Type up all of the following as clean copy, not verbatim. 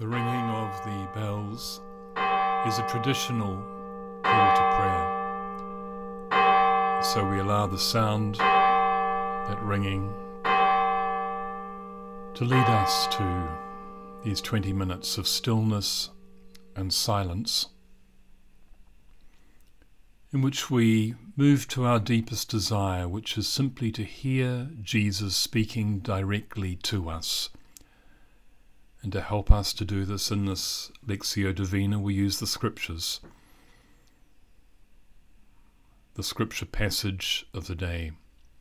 The ringing of the bells is a traditional call to prayer. So we allow the sound, that ringing, to lead us to these 20 minutes of stillness and silence, in which we move to our deepest desire, which is simply to hear Jesus speaking directly to us. And to help us to do this in this Lectio Divina, we use the Scriptures, the Scripture passage of the day.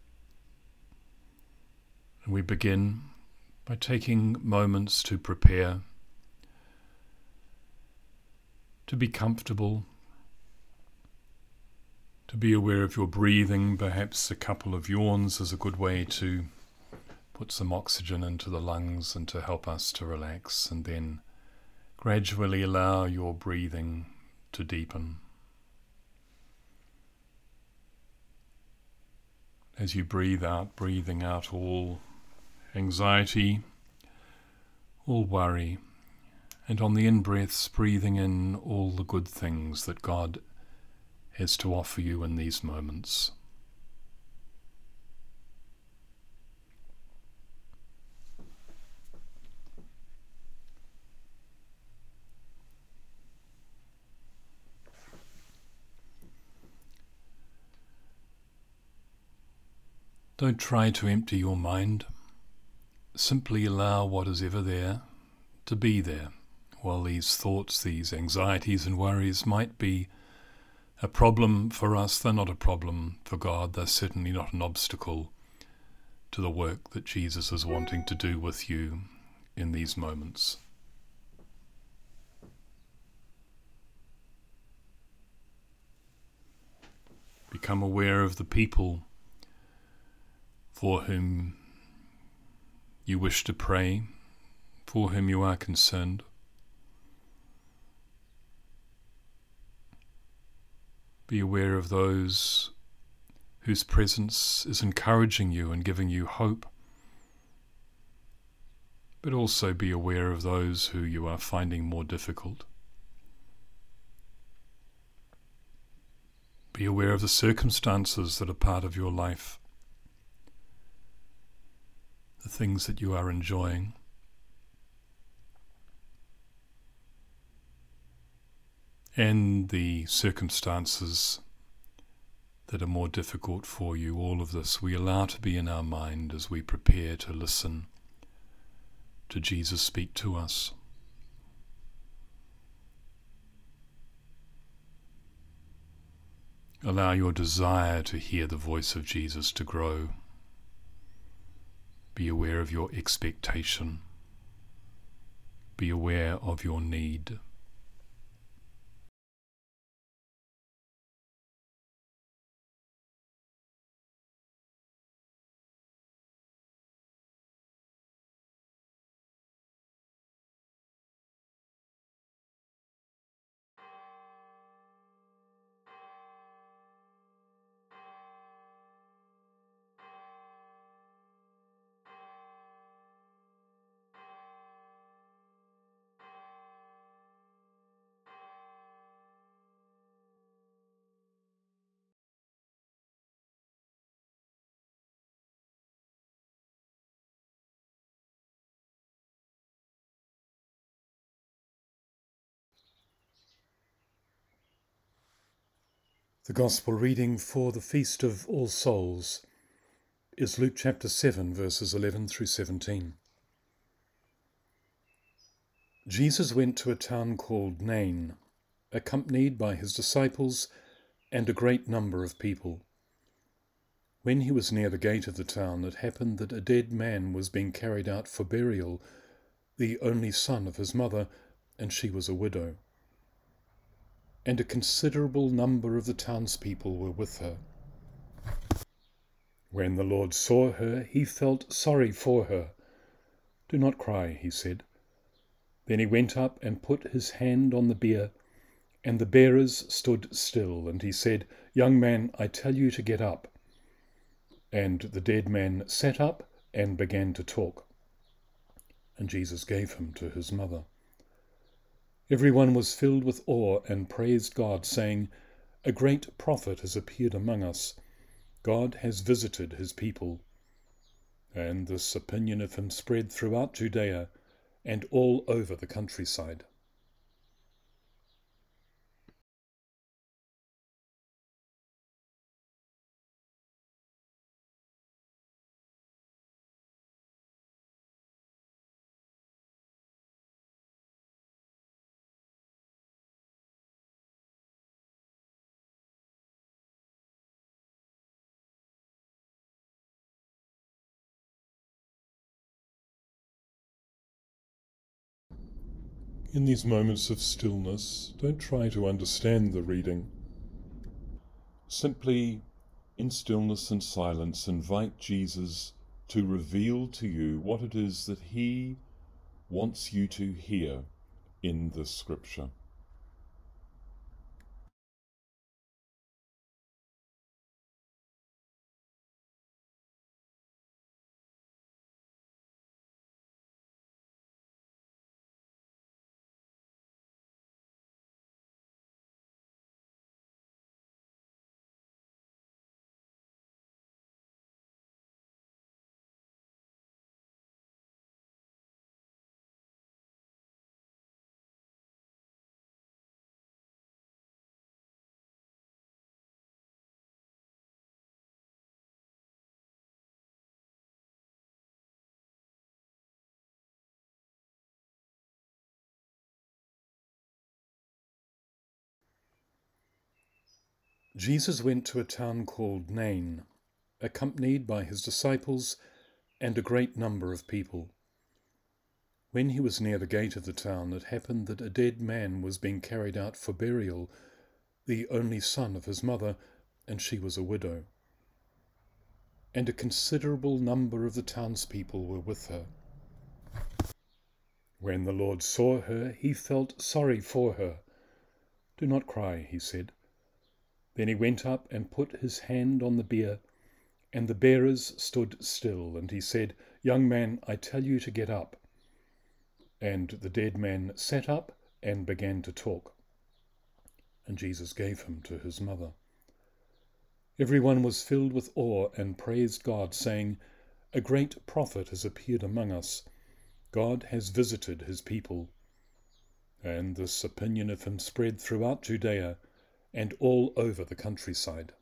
And we begin by taking moments to prepare, to be comfortable, to be aware of your breathing. Perhaps a couple of yawns is a good way to put some oxygen into the lungs and to help us to relax, and then gradually allow your breathing to deepen. As you breathe out, breathing out all anxiety, all worry, and on the in-breaths, breathing in all the good things that God has to offer you in these moments. Don't try to empty your mind. Simply allow what is ever there to be there. While these thoughts, these anxieties and worries might be a problem for us, they're not a problem for God. They're certainly not an obstacle to the work that Jesus is wanting to do with you in these moments. Become aware of the people for whom you wish to pray, for whom you are concerned. Be aware of those whose presence is encouraging you and giving you hope, but also be aware of those who you are finding more difficult. Be aware of the circumstances that are part of your life, the things that you are enjoying. And the circumstances that are more difficult for you. All of this we allow to be in our mind as we prepare to listen to Jesus speak to us. Allow your desire to hear the voice of Jesus to grow. Be aware of your expectation. Be aware of your need. The Gospel reading for the Feast of All Souls is Luke chapter 7, verses 11 through 17. Jesus went to a town called Nain, accompanied by his disciples and a great number of people. When he was near the gate of the town, it happened that a dead man was being carried out for burial, the only son of his mother, and she was a widow. And a considerable number of the townspeople were with her. When the Lord saw her, he felt sorry for her. "Do not cry," he said. Then he went up and put his hand on the bier, and the bearers stood still, and he said, "Young man, I tell you to get up." And the dead man sat up and began to talk. And Jesus gave him to his mother. Everyone was filled with awe and praised God, saying, "A great prophet has appeared among us. God has visited his people." And this opinion of him spread throughout Judea and all over the countryside. In these moments of stillness, don't try to understand the reading. Simply, in stillness and silence, invite Jesus to reveal to you what it is that he wants you to hear in this scripture. Jesus went to a town called Nain, accompanied by his disciples and a great number of people. When he was near the gate of the town, it happened that a dead man was being carried out for burial, the only son of his mother, and she was a widow. And a considerable number of the townspeople were with her. When the Lord saw her, he felt sorry for her. "Do not cry," he said. Then he went up and put his hand on the bier, and the bearers stood still, and he said, "Young man, I tell you to get up." And the dead man sat up and began to talk. And Jesus gave him to his mother. Everyone was filled with awe and praised God, saying, "A great prophet has appeared among us. God has visited his people." And this opinion of him spread throughout Judea and all over the countryside.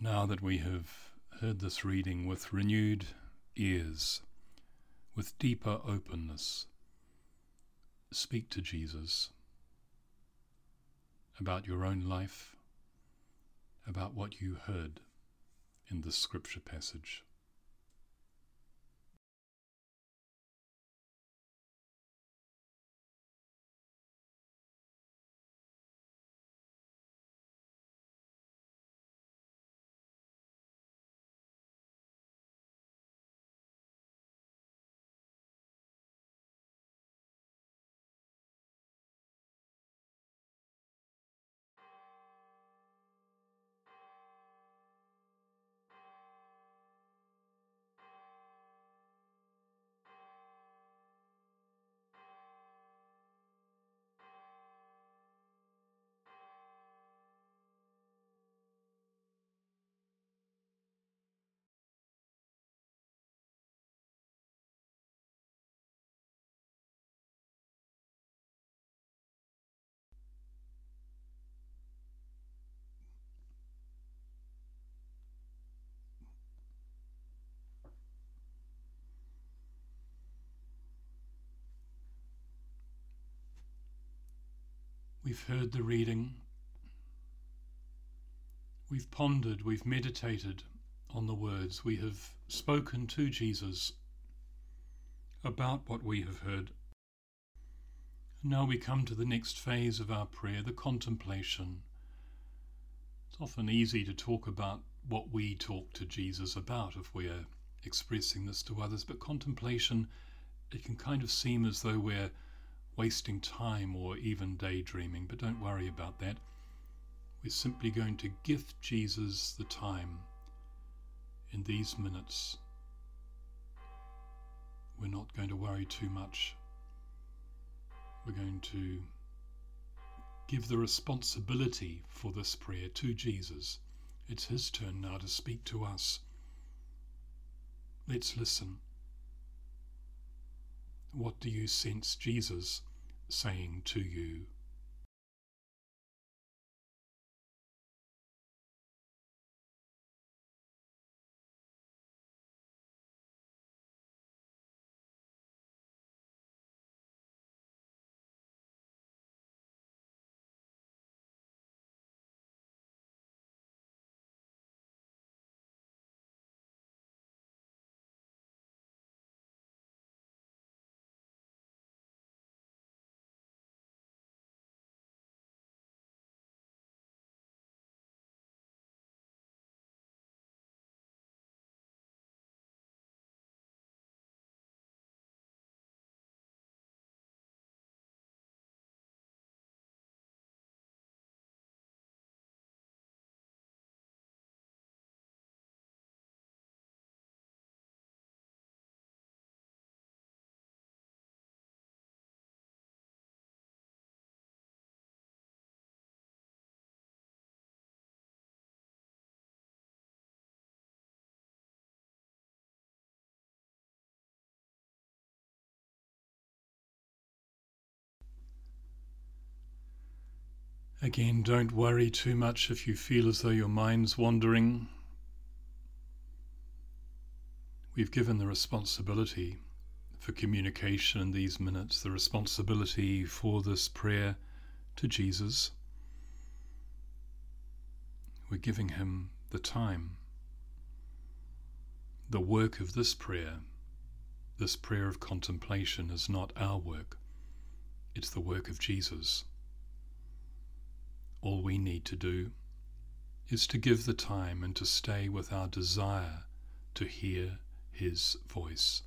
Now that we have heard this reading with renewed ears, with deeper openness, speak to Jesus about your own life, about what you heard in this scripture passage. We've heard the reading, we've pondered, we've meditated on the words, we have spoken to Jesus about what we have heard. Now we come to the next phase of our prayer, the contemplation. It's often easy to talk about what we talk to Jesus about if we're expressing this to others, but contemplation, it can kind of seem as though we're wasting time or even daydreaming, but don't worry about that. We're simply going to gift Jesus the time in these minutes. We're not going to worry too much. We're going to give the responsibility for this prayer to Jesus. It's his turn now to speak to us. Let's listen. What do you sense Jesus saying to you? Again, don't worry too much if you feel as though your mind's wandering. We've given the responsibility for communication in these minutes, the responsibility for this prayer to Jesus. We're giving him the time. The work of this prayer of contemplation, is not our work. It's the work of Jesus. All we need to do is to give the time and to stay with our desire to hear his voice.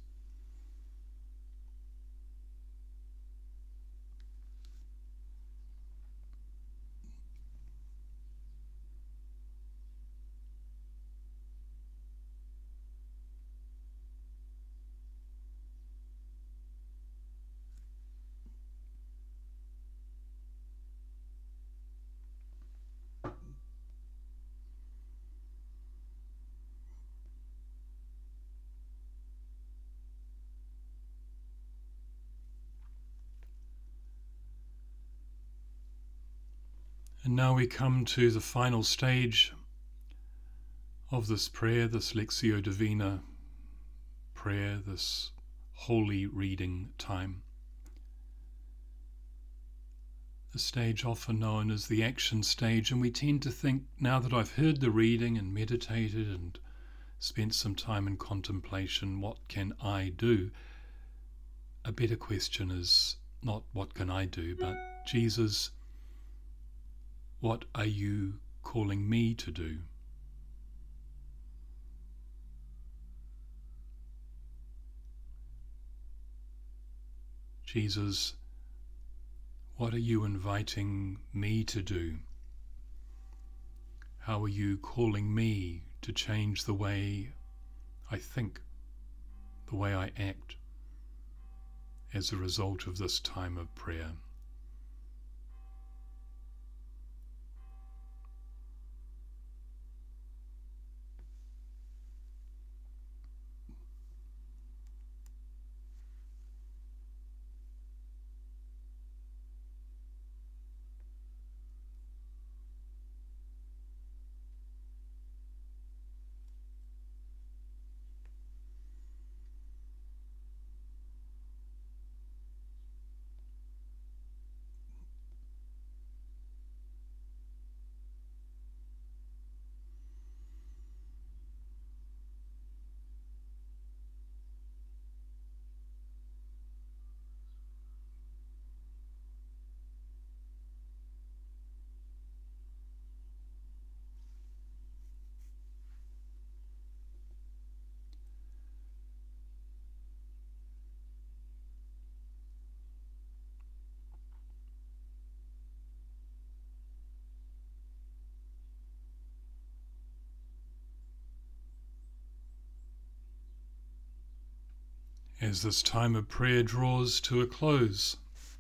And now we come to the final stage of this prayer, this Lectio Divina prayer, this holy reading time. The stage often known as the action stage, and we tend to think, now that I've heard the reading and meditated and spent some time in contemplation, what can I do? A better question is not what can I do, but Jesus, what are you calling me to do? Jesus, what are you inviting me to do? How are you calling me to change the way I think, the way I act, as a result of this time of prayer? As this time of prayer draws to a close,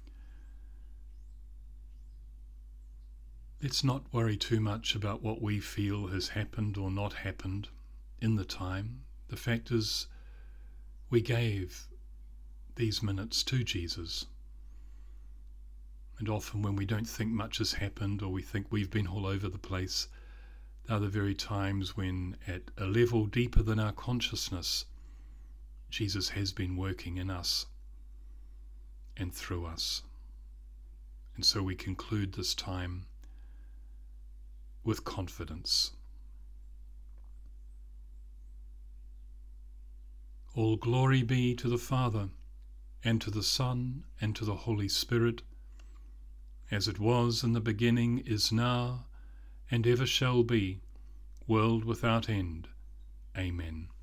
let's not worry too much about what we feel has happened or not happened in the time. The fact is, we gave these minutes to Jesus. And often when we don't think much has happened, or we think we've been all over the place, they're the very times when, at a level deeper than our consciousness, Jesus has been working in us and through us. And so we conclude this time with confidence. All glory be to the Father, and to the Son, and to the Holy Spirit, as it was in the beginning, is now, and ever shall be, world without end. Amen.